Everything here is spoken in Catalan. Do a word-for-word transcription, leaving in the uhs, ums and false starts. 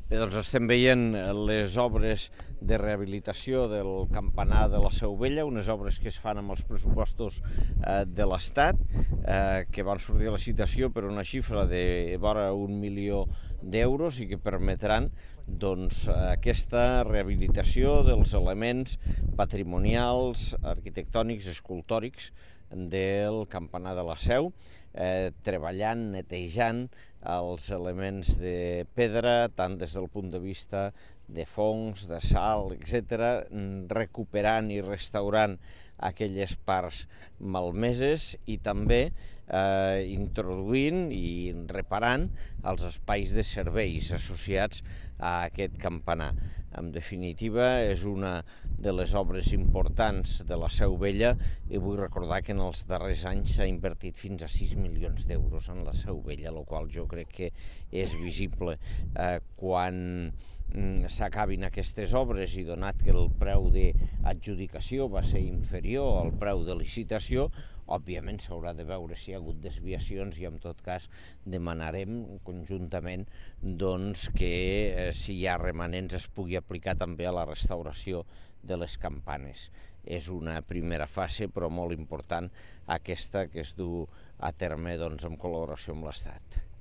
Bé, doncs estem veient les obres de rehabilitació del campanar de la Seu Vella, unes obres que es fan amb els pressupostos eh, de l'Estat, eh, que van sortir a la licitació per una xifra de vora un milió d'euros i que permetran doncs, aquesta rehabilitació dels elements patrimonials, arquitectònics, escultòrics del campanar de la Seu, eh, treballant, netejant els elements de pedra, tant des del punt de vista de fongs, de sal, etcètera, recuperant i restaurant aquelles parts malmeses i també eh, introduint i reparant els espais de serveis associats a aquest campanar. En definitiva, és una de les obres importants de la Seu Vella i vull recordar que en els darrers anys s'ha invertit fins a sis milions d'euros en la Seu Vella, el qual jo crec que és visible eh, quan s'acabin aquestes obres i donat que el preu d'adjudicació va ser inferior al preu de licitació, òbviament s'haurà de veure si hi ha hagut desviacions i en tot cas demanarem conjuntament doncs, que eh, si hi ha remanents es pugui aplicar també a la restauració de les campanes. És una primera fase però molt important aquesta que es du a terme doncs, en col·laboració amb l'Estat.